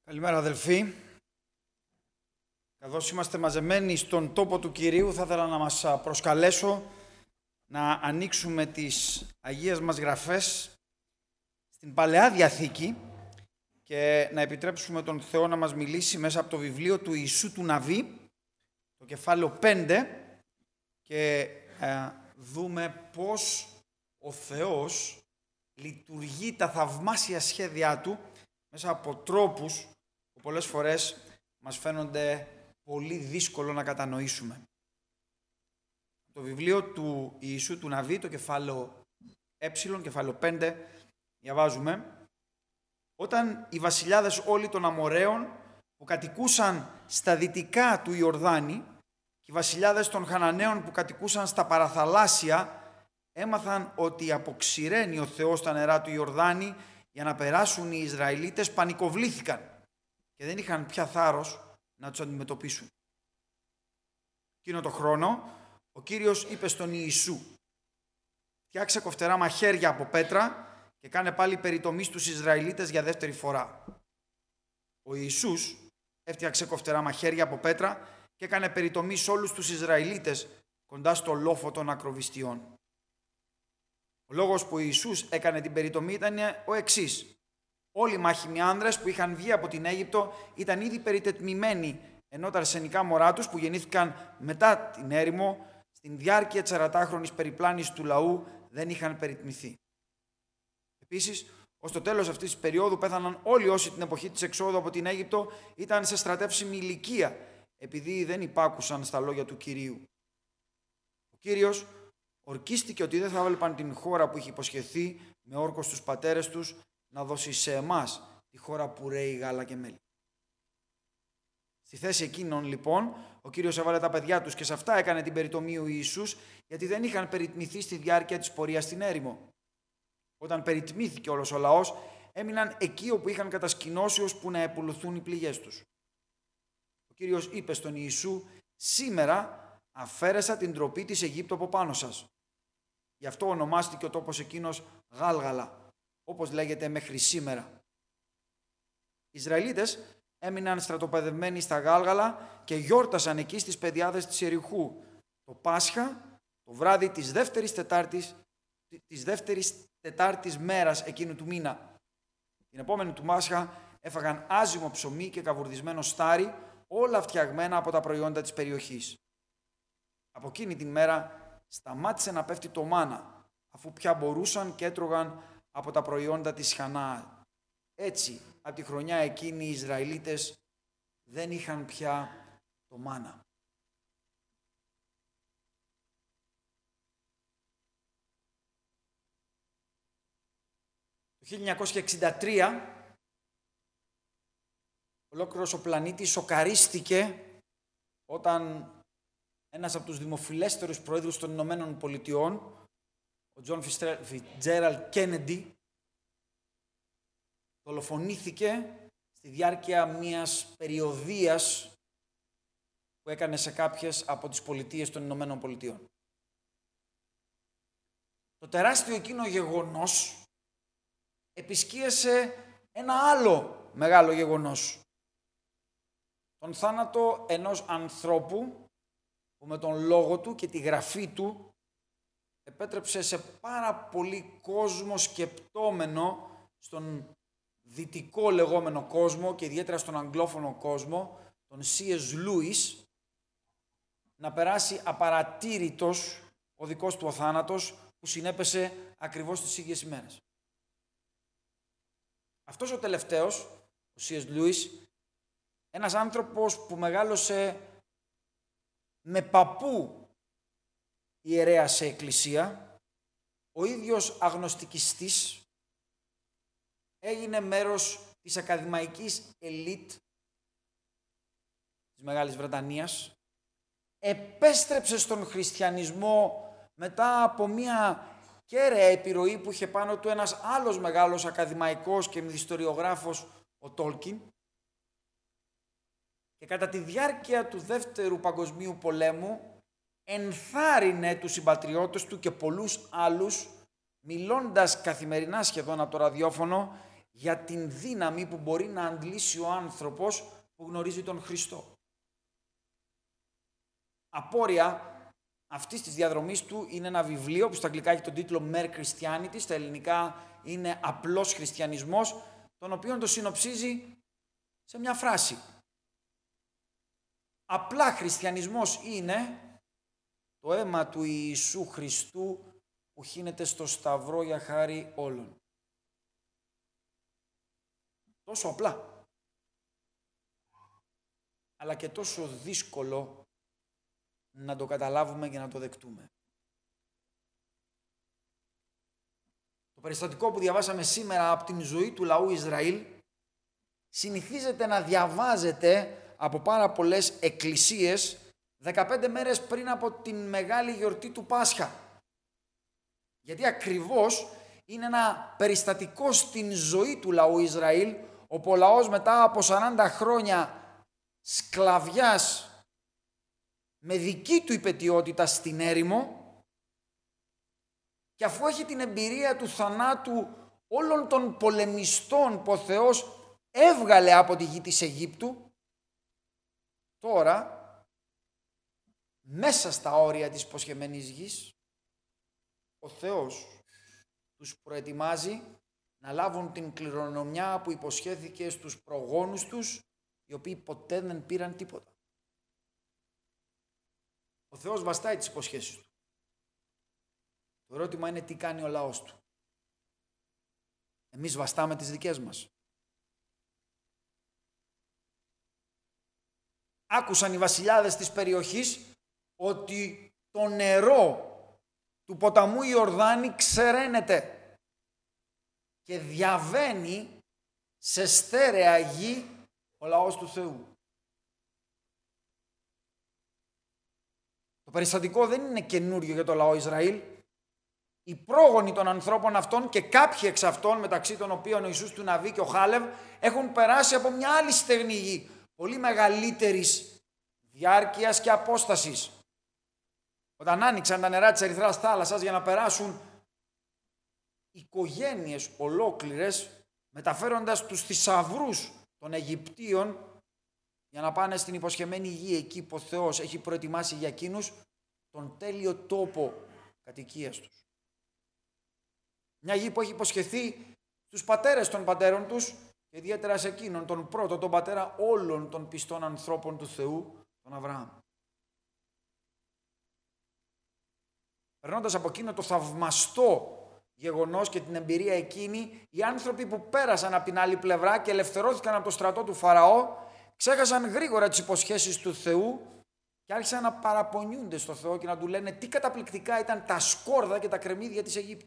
Καλημέρα αδελφοί. Καθώς είμαστε μαζεμένοι στον τόπο του Κυρίου, θα ήθελα να μας προσκαλέσω να ανοίξουμε τις Αγίες μας Γραφές στην Παλαιά Διαθήκη και να επιτρέψουμε τον Θεό να μας μιλήσει μέσα από το βιβλίο του Ιησού του Ναβί, το κεφάλαιο 5, και δούμε πώς ο Θεός λειτουργεί τα θαυμάσια σχέδιά Του μέσα από τρόπους που πολλές φορές μας φαίνονται πολύ δύσκολο να κατανοήσουμε. Το βιβλίο του Ιησού του Ναβί, το κεφάλαιο κεφάλαιο 5, διαβάζουμε: «Όταν οι βασιλιάδες όλοι των Αμοραίων που κατοικούσαν στα δυτικά του Ιορδάνη και οι βασιλιάδες των Χαναναίων που κατοικούσαν στα παραθαλάσσια έμαθαν ότι αποξηραίνει ο Θεός τα νερά του Ιορδάνη για να περάσουν οι Ισραηλίτες, πανικοβλήθηκαν και δεν είχαν πια θάρρος να τους αντιμετωπίσουν. Εκείνο το χρόνο ο Κύριος είπε στον Ιησού: «Φτιάξε κοφτερά μαχαίρια από πέτρα και κάνε πάλι περιτομή στους Ισραηλίτες για δεύτερη φορά». Ο Ιησούς έφτιαξε κοφτερά μαχαίρια από πέτρα και έκανε περιτομή σε όλους τους Ισραηλίτες κοντά στο λόφο των ακροβιστιών. Ο λόγος που ο Ιησούς έκανε την περιτομή ήταν ο εξής: όλοι οι μάχημοι άνδρες που είχαν βγει από την Αίγυπτο ήταν ήδη περιτετμημένοι, ενώ τα αρσενικά μωρά τους που γεννήθηκαν μετά την έρημο, στην διάρκεια της 40χρονης περιπλάνησης του λαού, δεν είχαν περιτμηθεί. Επίσης, ως το τέλος αυτής της περίοδου πέθαναν όλοι όσοι την εποχή της εξόδου από την Αίγυπτο ήταν σε στρατεύσιμη ηλικία, επειδή δεν υπάκουσαν στα λόγια του Κυρίου. Ο Κύριος ορκίστηκε ότι δεν θα έβλεπαν την χώρα που είχε υποσχεθεί με όρκο στους πατέρες τους να δώσει σε εμάς τη χώρα που ρέει γάλα και μέλι. Στη θέση εκείνων λοιπόν ο Κύριος έβαλε τα παιδιά τους και σε αυτά έκανε την περιτομή ο Ιησούς, γιατί δεν είχαν περιτμηθεί στη διάρκεια της πορείας στην έρημο. Όταν περιτμήθηκε όλος ο λαός, έμειναν εκεί όπου είχαν κατασκηνώσει ώσπου να επουλωθούν οι πληγές τους. Ο Κύριος είπε στον Ιησού: «Σήμερα αφαίρεσα την τροπή της Αιγύπτου από πάνω σας». Γι' αυτό ονομάστηκε ο τόπος εκείνος Γάλγαλα, όπως λέγεται μέχρι σήμερα. Οι Ισραηλίτες έμειναν στρατοπεδευμένοι στα Γάλγαλα και γιόρτασαν εκεί στις πεδιάδες της Ιεριχού το Πάσχα, το βράδυ της δεύτερης τετάρτης μέρας εκείνου του μήνα. Την επόμενη του Πάσχα έφαγαν άζυμο ψωμί και καβουρδισμένο στάρι, όλα φτιαγμένα από τα προϊόντα της περιοχής. Από εκείνη την μέρα σταμάτησε να πέφτει το μάνα, αφού πια μπορούσαν και έτρωγαν από τα προϊόντα της Χανά. Έτσι, από τη χρονιά εκείνη οι Ισραηλίτες δεν είχαν πια το μάνα. Το 1963, ολόκληρος ο πλανήτης σοκαρίστηκε όταν ένας από τους δημοφιλέστερους πρόεδρους των Ηνωμένων Πολιτειών, ο Τζον Φιτζέραλντ Κέννεντι, δολοφονήθηκε στη διάρκεια μιας περιοδείας που έκανε σε κάποιες από τις πολιτείες των Ηνωμένων Πολιτειών. Το τεράστιο εκείνο γεγονός επισκίασε ένα άλλο μεγάλο γεγονός. Τον θάνατο ενός ανθρώπου που με τον λόγο του και τη γραφή του επέτρεψε σε πάρα πολύ κόσμο σκεπτόμενο στον δυτικό λεγόμενο κόσμο και ιδιαίτερα στον αγγλόφωνο κόσμο, τον C.S. Lewis, να περάσει απαρατήρητος ο δικός του ο θάνατος που συνέπεσε ακριβώς τις ίδιες ημέρες. Αυτός ο τελευταίος, ο C.S. Lewis, ένας άνθρωπος που μεγάλωσε με παππού ιερέα σε εκκλησία, ο ίδιος αγνωστικιστής, έγινε μέρος της ακαδημαϊκής ελίτ της Μεγάλης Βρετανίας, επέστρεψε στον χριστιανισμό μετά από μια κέραια επιρροή που είχε πάνω του ένας άλλος μεγάλος ακαδημαϊκός και μυθιστοριογράφος, ο Τόλκιν, και κατά τη διάρκεια του Δεύτερου Παγκοσμίου Πολέμου ενθάρρυνε τους συμπατριώτες του και πολλούς άλλους, μιλώντας καθημερινά σχεδόν από το ραδιόφωνο, για την δύναμη που μπορεί να αντλήσει ο άνθρωπος που γνωρίζει τον Χριστό. Απόρρια αυτής της διαδρομής του είναι ένα βιβλίο που στα αγγλικά έχει τον τίτλο Mere Christianity, στα ελληνικά είναι απλός χριστιανισμός, τον οποίο το συνοψίζει σε μια φράση. Απλά χριστιανισμός είναι το αίμα του Ιησού Χριστού που χύνεται στο σταυρό για χάρη όλων. Τόσο απλά, αλλά και τόσο δύσκολο να το καταλάβουμε και να το δεκτούμε. Το περιστατικό που διαβάσαμε σήμερα από την ζωή του λαού Ισραήλ συνηθίζεται να διαβάζεται από πάρα πολλές εκκλησίες 15 μέρες πριν από την μεγάλη γιορτή του Πάσχα. Γιατί ακριβώς είναι ένα περιστατικό στην ζωή του λαού Ισραήλ, όπου ο λαός μετά από 40 χρόνια σκλαβιάς με δική του υπετιότητα στην έρημο, και αφού έχει την εμπειρία του θανάτου όλων των πολεμιστών που ο Θεός έβγαλε από τη γη της Αιγύπτου, τώρα μέσα στα όρια της υποσχεμένης γης ο Θεός τους προετοιμάζει να λάβουν την κληρονομιά που υποσχέθηκε στους προγόνους τους, οι οποίοι ποτέ δεν πήραν τίποτα. Ο Θεός βαστάει τις υποσχέσεις του. Το ερώτημα είναι τι κάνει ο λαός του. Εμείς βαστάμε τις δικές μας. Άκουσαν οι βασιλιάδες της περιοχής ότι το νερό του ποταμού Ιορδάνη ξεραίνεται και διαβαίνει σε στέρεα γη ο λαός του Θεού. Το περιστατικό δεν είναι καινούριο για το λαό Ισραήλ. Οι πρόγονοι των ανθρώπων αυτών και κάποιοι εξ αυτών, μεταξύ των οποίων ο Ιησούς του Ναβί και ο Χάλευ, έχουν περάσει από μια άλλη στεγνή γη, πολύ μεγαλύτερης διάρκειας και απόστασης. Όταν άνοιξαν τα νερά της Ερυθράς θάλασσας για να περάσουν οικογένειες ολόκληρες, μεταφέροντας τους θησαυρούς των Αιγυπτίων για να πάνε στην υποσχεμένη γη, εκεί που ο Θεός έχει προετοιμάσει για εκείνους τον τέλειο τόπο κατοικίας τους. Μια γη που έχει υποσχεθεί στους πατέρες των πατέρων τους και ιδιαίτερα σε εκείνον τον πρώτο, τον πατέρα όλων των πιστών ανθρώπων του Θεού, τον Αβραάμ. Περνώντας από εκείνο το θαυμαστό γεγονός και την εμπειρία εκείνη, οι άνθρωποι που πέρασαν από την άλλη πλευρά και ελευθερώθηκαν από το στρατό του Φαραώ, ξέχασαν γρήγορα τις υποσχέσεις του Θεού και άρχισαν να παραπονιούνται στο Θεό και να του λένε τι καταπληκτικά ήταν τα σκόρδα και τα κρεμμύδια της Αιγύπτου.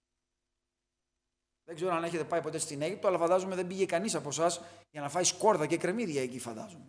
Δεν ξέρω αν έχετε πάει ποτέ στην Αίγυπτο, αλλά φαντάζομαι δεν πήγε κανείς από εσάς για να φάει σκόρδα και κρεμμύδια εκεί, φαντάζομαι.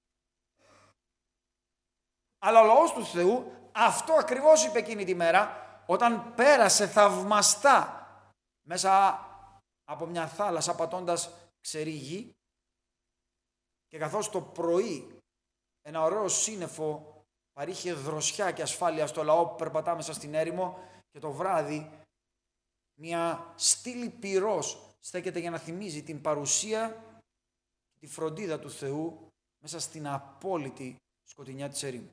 Αλλά ο λαός του Θεού αυτό ακριβώς είπε εκείνη τη μέρα, όταν πέρασε θαυμαστά μέσα από μια θάλασσα πατώντας ξερή γη, και καθώς το πρωί ένα ωραίο σύννεφο παρήχε δροσιά και ασφάλεια στο λαό που περπατά μέσα στην έρημο, και το βράδυ μια στήλη πυρός στέκεται για να θυμίζει την παρουσία και τη φροντίδα του Θεού μέσα στην απόλυτη σκοτεινιά της ερήμου.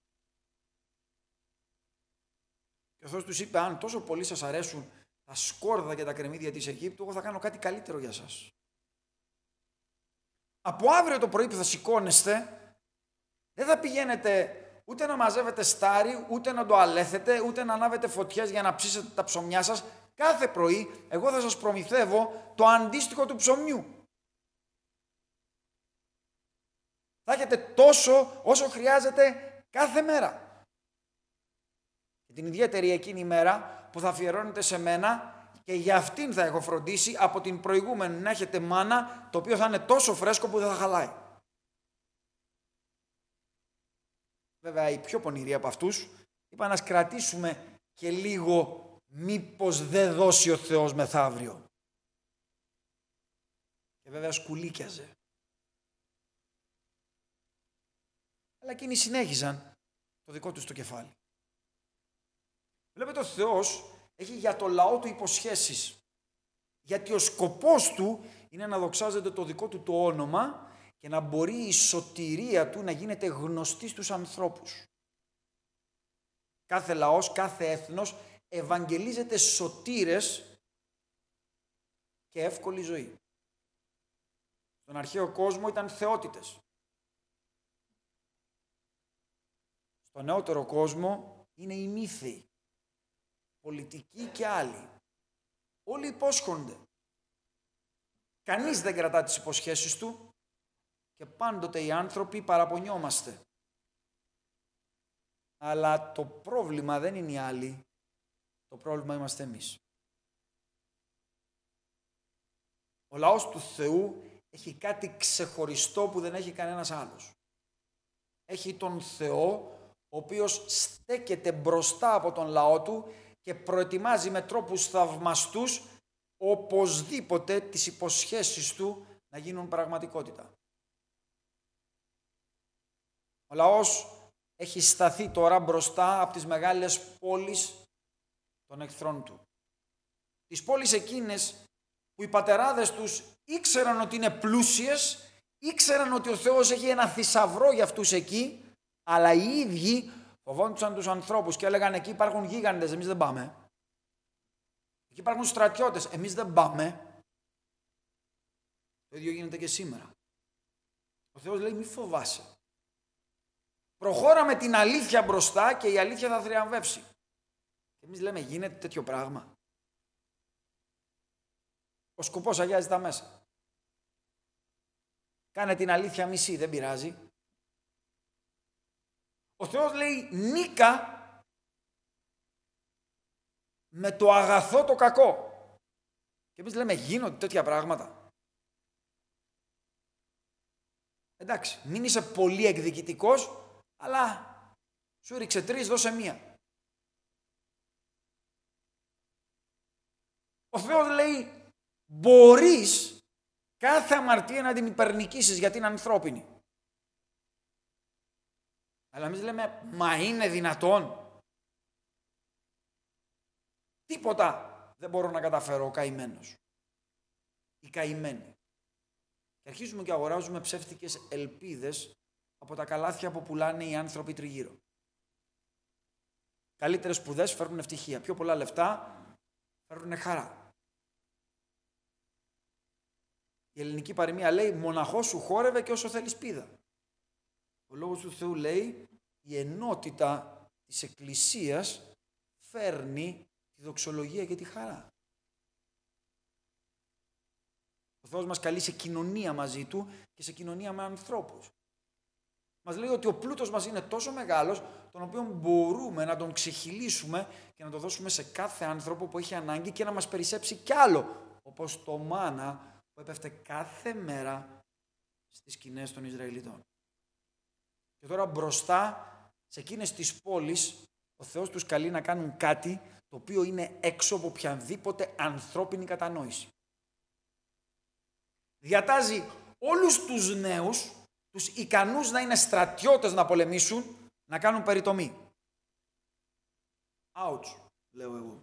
Και ο Θεός τους είπε, αν τόσο πολύ σας αρέσουν τα σκόρδα και τα κρεμμύδια της Αιγύπτου, εγώ θα κάνω κάτι καλύτερο για σας. Από αύριο το πρωί που θα σηκώνεστε, δεν θα πηγαίνετε ούτε να μαζεύετε στάρι, ούτε να το αλέθετε, ούτε να ανάβετε φωτιές για να ψήσετε τα ψωμιά σας. Κάθε πρωί εγώ θα σας προμηθεύω το αντίστοιχο του ψωμιού. Θα έχετε τόσο όσο χρειάζεται κάθε μέρα. Και την ιδιαίτερη εκείνη μέρα που θα αφιερώνετε σε μένα, και για αυτήν θα έχω φροντίσει από την προηγούμενη να έχετε μάνα, το οποίο θα είναι τόσο φρέσκο που δεν θα χαλάει. Βέβαια οι πιο πονηροί από αυτούς είπαν να κρατήσουμε και λίγο, μήπως δεν δώσει ο Θεός μεθαύριο. Και βέβαια σκουλίκιαζε. Αλλά εκείνοι συνέχιζαν το δικό τους το κεφάλι. Βλέπετε, ο Θεός έχει για το λαό του υποσχέσεις. Γιατί ο σκοπός του είναι να δοξάζεται το δικό του το όνομα και να μπορεί η σωτηρία του να γίνεται γνωστή στους ανθρώπους. Κάθε λαός, κάθε έθνος ευαγγελίζεται σωτήρες και εύκολη ζωή. Στον αρχαίο κόσμο ήταν θεότητες. Στον νεότερο κόσμο είναι οι μύθοι, πολιτικοί και άλλοι. Όλοι υπόσχονται. Κανείς δεν κρατά τις υποσχέσεις του και πάντοτε οι άνθρωποι παραπονιόμαστε. Αλλά το πρόβλημα δεν είναι οι άλλοι, το πρόβλημα είμαστε εμείς. Ο λαός του Θεού έχει κάτι ξεχωριστό που δεν έχει κανένας άλλος. Έχει τον Θεό, ο οποίος στέκεται μπροστά από τον λαό του και προετοιμάζει με τρόπους θαυμαστούς οπωσδήποτε τις υποσχέσεις του να γίνουν πραγματικότητα. Ο λαός έχει σταθεί τώρα μπροστά από τις μεγάλες πόλεις των εχθρών του. Τις πόλεις εκείνες που οι πατεράδες τους ήξεραν ότι είναι πλούσιες, ήξεραν ότι ο Θεός έχει ένα θησαυρό για αυτούς εκεί, αλλά οι ίδιοι φοβόντουσαν τους ανθρώπους και έλεγαν εκεί υπάρχουν γίγαντες, εμείς δεν πάμε. Εκεί υπάρχουν στρατιώτες, εμείς δεν πάμε. Το ίδιο γίνεται και σήμερα. Ο Θεός λέει μη φοβάσαι. Προχώρα με την αλήθεια μπροστά και η αλήθεια θα θριαμβεύσει. Και εμείς λέμε γίνεται τέτοιο πράγμα. Ο σκοπός αγιάζει τα μέσα. Κάνε την αλήθεια μισή, δεν πειράζει. Ο Θεός λέει νίκα με το αγαθό το κακό. Και εμείς λέμε γίνονται τέτοια πράγματα. Εντάξει, μην είσαι πολύ εκδικητικός, αλλά σου ρίξε 3, δώσε 1. Ο Θεός λέει μπορείς κάθε αμαρτία να την υπερνικήσεις γιατί είναι ανθρώπινη. Αλλά εμείς λέμε μα είναι δυνατόν. Τίποτα δεν μπορώ να καταφέρω ο καημένος. Οι καημένοι. Και αρχίζουμε και αγοράζουμε ψεύτικες ελπίδες από τα καλάθια που πουλάνε οι άνθρωποι τριγύρω. Καλύτερες σπουδές φέρνουν ευτυχία. Πιο πολλά λεφτά φέρνουν χαρά. Η ελληνική παροιμία λέει μοναχός σου χόρευε και όσο θέλεις πήδα. Ο λόγος του Θεού λέει η ενότητα της Εκκλησίας φέρνει τη δοξολογία και τη χαρά. Ο Θεός μας καλεί σε κοινωνία μαζί Του και σε κοινωνία με ανθρώπους. Μας λέει ότι ο πλούτος μας είναι τόσο μεγάλος, τον οποίο μπορούμε να τον ξεχυλίσουμε και να το δώσουμε σε κάθε άνθρωπο που έχει ανάγκη και να μας περισσέψει κι άλλο, όπως το μάνα που έπεφτε κάθε μέρα στις σκηνές των Ισραηλιτών. Και τώρα μπροστά σε εκείνες τις πόλεις, ο Θεός τους καλεί να κάνουν κάτι το οποίο είναι έξω από οποιαδήποτε ανθρώπινη κατανόηση. Διατάζει όλους τους νέους, τους ικανούς να είναι στρατιώτες να πολεμήσουν, να κάνουν περιτομή. Ouch, λέω εγώ.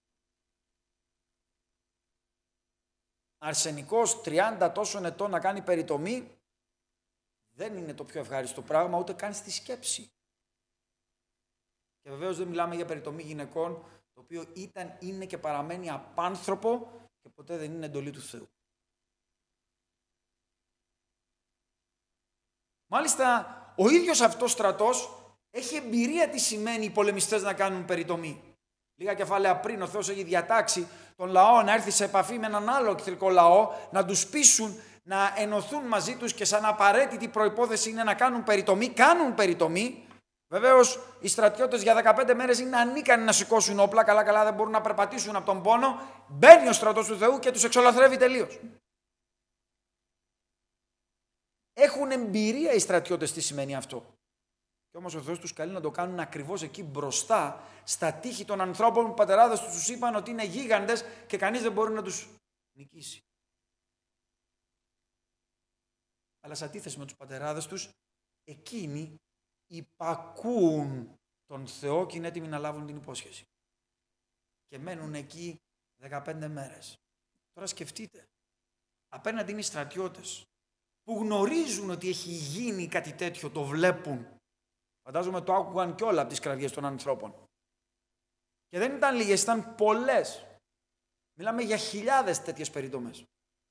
Αρσενικός 30 τόσων ετών να κάνει περιτομή δεν είναι το πιο ευχάριστο πράγμα, ούτε καν στη σκέψη. Και βεβαίως δεν μιλάμε για περιτομή γυναικών, το οποίο είναι και παραμένει απάνθρωπο και ποτέ δεν είναι εντολή του Θεού. Μάλιστα, ο ίδιος αυτός στρατός έχει εμπειρία τι σημαίνει οι πολεμιστές να κάνουν περιτομή. Λίγα κεφάλαια πριν ο Θεός έχει διατάξει τον λαό να έρθει σε επαφή με έναν άλλο εχθρικό λαό, να τους πείσουν να ενωθούν μαζί τους και σαν απαραίτητη προϋπόθεση είναι να κάνουν περιτομή. Κάνουν περιτομή. Βεβαίως οι στρατιώτες για 15 μέρες είναι ανίκανοι να σηκώσουν όπλα, καλά δεν μπορούν να περπατήσουν από τον πόνο. Μπαίνει ο στρατός του Θεού και τους εξολαθρεύει τελείως. Έχουν εμπειρία οι στρατιώτες τι σημαίνει αυτό. Και όμως ο Θεός τους καλεί να το κάνουν ακριβώς εκεί μπροστά, στα τείχη των ανθρώπων που οι πατεράδες τους είπαν ότι είναι γίγαντες και κανείς δεν μπορεί να τους νικήσει. Αλλά σε αντίθεση με τους πατεράδες τους, εκείνοι υπακούουν τον Θεό και είναι έτοιμοι να λάβουν την υπόσχεση. Και μένουν εκεί 15 μέρες. Τώρα σκεφτείτε, Απέναντι είναι οι στρατιώτες που γνωρίζουν ότι έχει γίνει κάτι τέτοιο, το βλέπουν. Φαντάζομαι το άκουγαν κι όλα από τις κραυγές των ανθρώπων. Και δεν ήταν λίγες, ήταν πολλές. Μιλάμε για χιλιάδες τέτοιες περιτομές.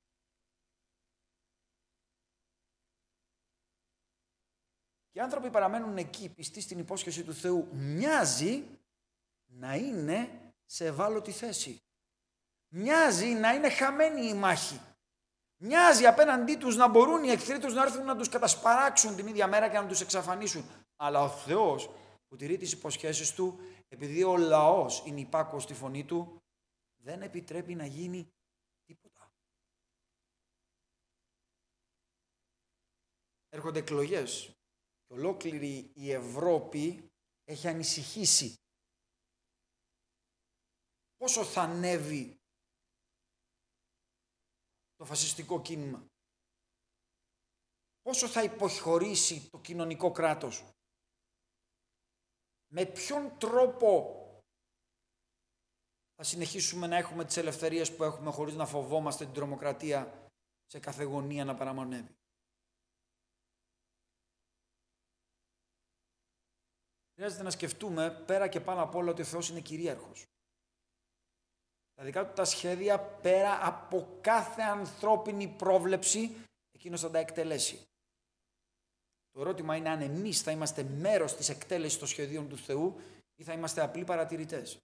Και οι άνθρωποι παραμένουν εκεί, πιστοί στην υπόσχεση του Θεού. Μοιάζει να είναι σε ευάλωτη θέση. Μοιάζει να είναι χαμένη η μάχη. Μοιάζει απέναντί τους να μπορούν οι εχθροί τους να έρθουν να τους κατασπαράξουν την ίδια μέρα και να τους εξαφανίσουν. Αλλά ο Θεός που τηρεί τις υποσχέσεις του, επειδή ο λαός είναι υπάκουος στη φωνή του, δεν επιτρέπει να γίνει τίποτα. Έρχονται εκλογές και ολόκληρη η Ευρώπη έχει ανησυχήσει. Πόσο θα ανέβει το φασιστικό κίνημα. Πόσο θα υποχωρήσει το κοινωνικό κράτος. Με ποιον τρόπο θα συνεχίσουμε να έχουμε τις ελευθερίες που έχουμε χωρίς να φοβόμαστε την τρομοκρατία σε κάθε γωνία να παραμονεύει. Χρειάζεται να σκεφτούμε πέρα και πάνω απ' όλα ότι ο Θεός είναι κυρίαρχος. Τα δικά του τα σχέδια πέρα από κάθε ανθρώπινη πρόβλεψη εκείνος θα τα εκτελέσει. Το ερώτημα είναι αν εμείς θα είμαστε μέρος της εκτέλεσης των σχεδίων του Θεού ή θα είμαστε απλοί παρατηρητές.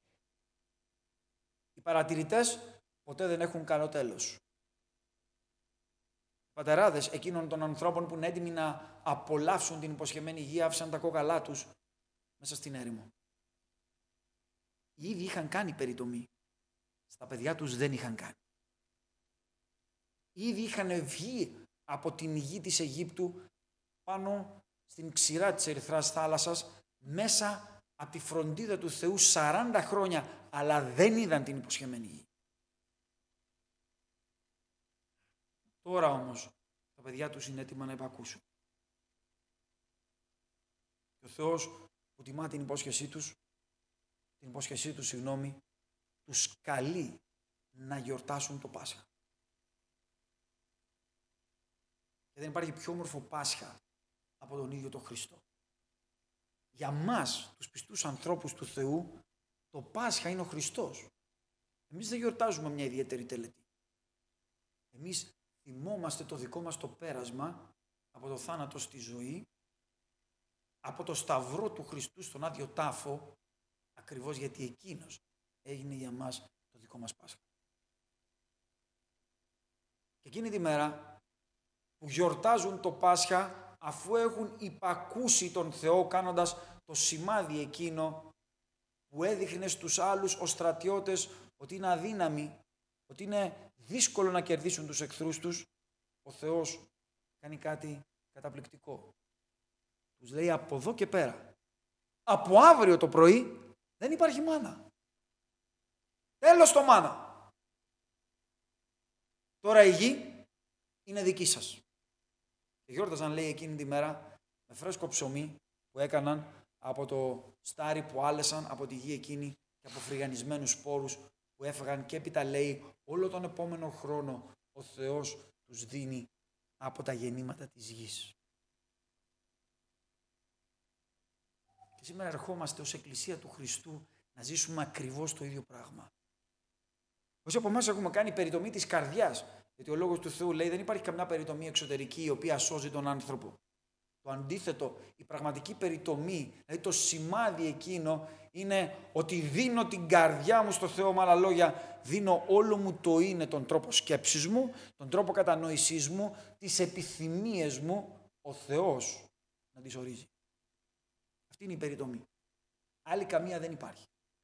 Οι παρατηρητές ποτέ δεν έχουν καλό τέλος. Οι πατεράδες εκείνων των ανθρώπων που είναι έτοιμοι να απολαύσουν την υποσχεμένη γη άφησαν τα κόκαλά τους μέσα στην έρημο. Οι ίδιοι είχαν κάνει περιτομή. Στα παιδιά τους δεν είχαν κάνει. Ήδη είχαν βγει από την γη της Αιγύπτου πάνω στην ξηρά της Ερυθράς θάλασσας μέσα από τη φροντίδα του Θεού 40 χρόνια, αλλά δεν είδαν την υποσχεμένη γη. Τώρα όμως τα παιδιά τους είναι έτοιμα να υπακούσουν. Και ο Θεός που τιμά την υπόσχεσή τους, τους καλεί να γιορτάσουν το Πάσχα. Και δεν υπάρχει πιο όμορφο Πάσχα από τον ίδιο τον Χριστό. Για μας, τους πιστούς ανθρώπους του Θεού, το Πάσχα είναι ο Χριστός. Εμείς δεν γιορτάζουμε μια ιδιαίτερη τελετή. Εμείς θυμόμαστε το δικό μας το πέρασμα από το θάνατο στη ζωή, από το σταυρό του Χριστού στον άδειο τάφο, ακριβώς γιατί εκείνος έγινε για μας το δικό μας Πάσχα. Και εκείνη τη μέρα που γιορτάζουν το Πάσχα, αφού έχουν υπακούσει τον Θεό κάνοντας το σημάδι εκείνο που έδειχνε στους άλλους ως στρατιώτες ότι είναι αδύναμοι, ότι είναι δύσκολο να κερδίσουν τους εχθρούς τους, ο Θεός κάνει κάτι καταπληκτικό. Τους λέει από εδώ και πέρα, από αύριο το πρωί δεν υπάρχει μάνα. Τέλος το μάνα. Τώρα η γη είναι δική σας. Και γιόρταζαν, λέει, εκείνη τη μέρα με φρέσκο ψωμί που έκαναν από το στάρι που άλεσαν από τη γη εκείνη και από φρυγανισμένους σπόρους που έφεγαν, και έπειτα, λέει, όλο τον επόμενο χρόνο ο Θεός τους δίνει από τα γεννήματα της γης. Και σήμερα ερχόμαστε ως Εκκλησία του Χριστού να ζήσουμε ακριβώς το ίδιο πράγμα. Όσοι από εμάς έχουμε κάνει περιτομή της καρδιάς, γιατί ο Λόγος του Θεού λέει δεν υπάρχει καμιά περιτομή εξωτερική η οποία σώζει τον άνθρωπο. Το αντίθετο, η πραγματική περιτομή, δηλαδή το σημάδι εκείνο, είναι ότι δίνω την καρδιά μου στο Θεό, με άλλα λόγια, δίνω όλο μου το είναι, τον τρόπο σκέψης μου, τον τρόπο κατανόησής μου, τις επιθυμίες μου, ο Θεός να τις ορίζει. Αυτή είναι η περιτομή. Άλλη καμία δεν υπάρχει.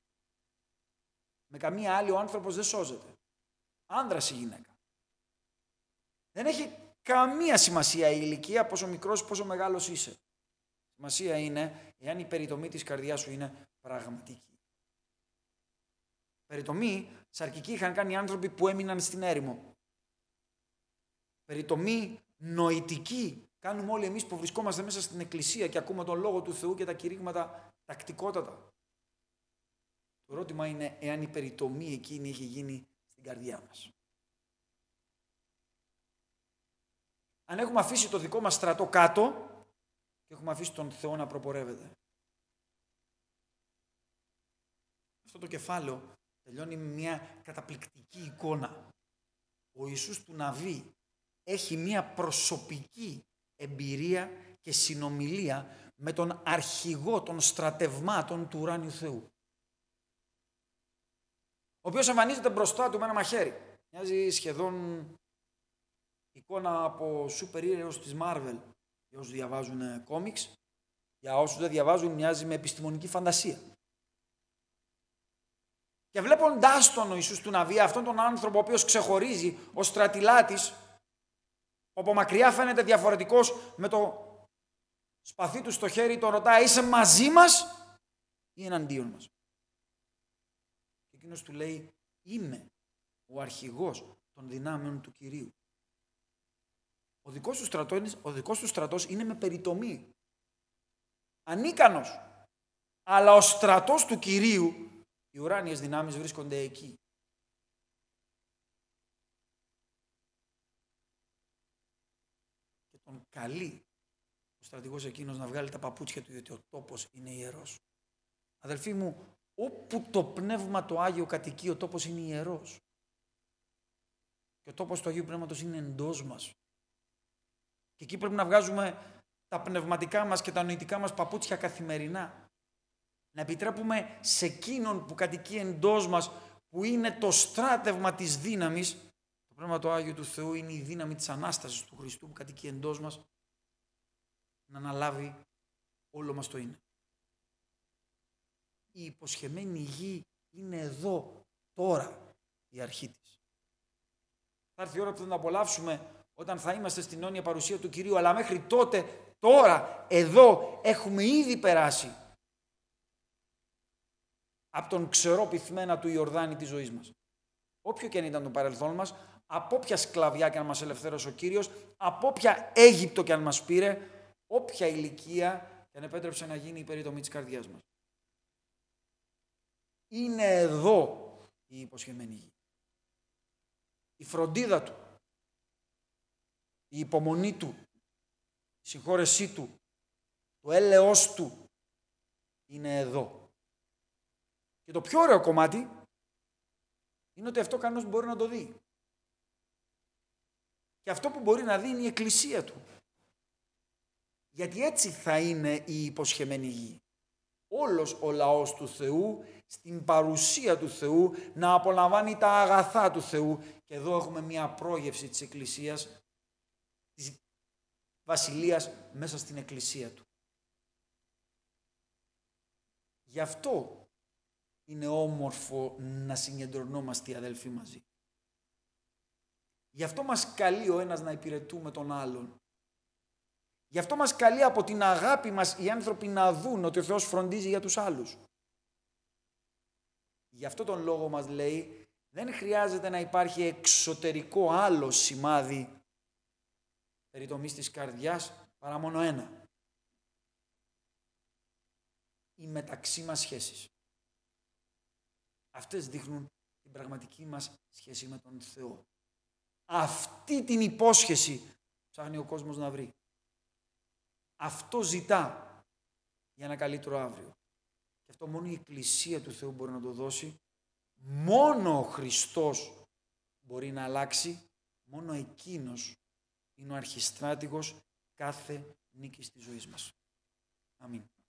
Με καμία άλλη ο άνθρωπος δεν σώζεται. Άνδρας ή γυναίκα. Δεν έχει καμία σημασία η ηλικία, πόσο μικρός, πόσο μεγάλος είσαι. Σημασία είναι εάν η περιτομή της καρδιάς σου είναι πραγματική. Περιτομή σαρκική είχαν κάνει οι άνθρωποι που έμειναν στην έρημο. Περιτομή νοητική κάνουμε όλοι εμείς που βρισκόμαστε μέσα στην Εκκλησία και ακούμε τον Λόγο του Θεού και τα κηρύγματα τακτικότατα. Το ερώτημα είναι εάν η περιτομή εκείνη έχει γίνει στην καρδιά μας. αν έχουμε αφήσει το δικό μας στρατό κάτω και έχουμε αφήσει τον Θεό να προπορεύεται. Αυτό το κεφάλαιο τελειώνει με μια καταπληκτική εικόνα. Ο Ιησούς του Ναβί έχει μια προσωπική εμπειρία και συνομιλία με τον αρχηγό των στρατευμάτων του ουράνιου Θεού, ο οποίος εμφανίζεται μπροστά του με ένα μαχαίρι. Μοιάζει σχεδόν εικόνα από σούπερ ήρωες της Marvel, για όσους διαβάζουν κόμιξ. Για όσους δεν διαβάζουν, μοιάζει με επιστημονική φαντασία. Και βλέποντάς τον ο Ιησούς του Ναβί, αυτόν τον άνθρωπο ο οποίος ξεχωρίζει ως στρατηλάτης, από μακριά φαίνεται διαφορετικός, με το σπαθί του στο χέρι τον ρωτάει, είσαι μαζί μας ή εναντίον μας? Και εκείνος του λέει, είμαι ο αρχηγός των δυνάμεων του Κυρίου. Ο δικός του στρατός είναι με περιτομή, ανίκανος, αλλά ο στρατός του Κυρίου, οι ουράνιες δυνάμεις βρίσκονται εκεί. Και τον καλεί ο στρατηγός εκείνος να βγάλει τα παπούτσια του, γιατί ο τόπος είναι ιερός. Αδελφοί μου, όπου το Πνεύμα το Άγιο κατοικεί, ο τόπος είναι ιερός. Και ο τόπος του Αγίου Πνεύματος είναι εντός μας. Και εκεί πρέπει να βγάζουμε τα πνευματικά μας και τα νοητικά μας παπούτσια καθημερινά. Να επιτρέπουμε σε εκείνον που κατοικεί εντός μας, που είναι το στράτευμα της δύναμης, το Πνεύμα το Άγιο του Θεού είναι η δύναμη της Ανάστασης του Χριστού που κατοικεί εντός μας, να αναλάβει όλο μας το είναι. Η υποσχεμένη γη είναι εδώ, τώρα, η αρχή της. Θα έρθει η ώρα που θα την απολαύσουμε όταν θα είμαστε στην αιώνια παρουσία του Κυρίου, αλλά μέχρι τότε, τώρα, εδώ, έχουμε ήδη περάσει από τον ξερό πυθμένα του Ιορδάνη της ζωής μας. Όποιο και αν ήταν το παρελθόν μας, από όποια σκλαβιά και αν μας ελευθέρωσε ο Κύριος, από όποια Αίγυπτο και αν μας πήρε, όποια ηλικία και αν επέτρεψε να γίνει η περιτομή της καρδιάς μας. Είναι εδώ η υποσχεμένη γη. Η φροντίδα του, η υπομονή του, η συγχώρεσή του, το έλεος του είναι εδώ. Και το πιο ωραίο κομμάτι είναι ότι αυτό κανένας μπορεί να το δει. Και αυτό που μπορεί να δει είναι η εκκλησία του. Γιατί έτσι θα είναι η υποσχεμένη γη. Όλος ο λαός του Θεού, στην παρουσία του Θεού, να απολαμβάνει τα αγαθά του Θεού. Και εδώ έχουμε μια πρόγευση της εκκλησίας, της βασιλείας μέσα στην εκκλησία του. Γι' αυτό είναι όμορφο να συγκεντρωνόμαστε οι αδελφοί μαζί. Γι' αυτό μας καλεί ο ένας να υπηρετούμε τον άλλον. Γι' αυτό μας καλεί από την αγάπη μας οι άνθρωποι να δουν ότι ο Θεός φροντίζει για τους άλλους. Γι' αυτό τον λόγο μας λέει, δεν χρειάζεται να υπάρχει εξωτερικό άλλο σημάδι περιτομής της καρδιάς, παρά μόνο ένα. Οι μεταξύ μας σχέσεις. Αυτές δείχνουν την πραγματική μας σχέση με τον Θεό. Αυτή την υπόσχεση ψάχνει ο κόσμος να βρει. Αυτό ζητά για ένα καλύτερο αύριο. Και αυτό μόνο η Εκκλησία του Θεού μπορεί να το δώσει. Μόνο ο Χριστός μπορεί να αλλάξει. Μόνο Εκείνος είναι ο αρχιστράτηγος κάθε νίκης της ζωής μας. Αμήν.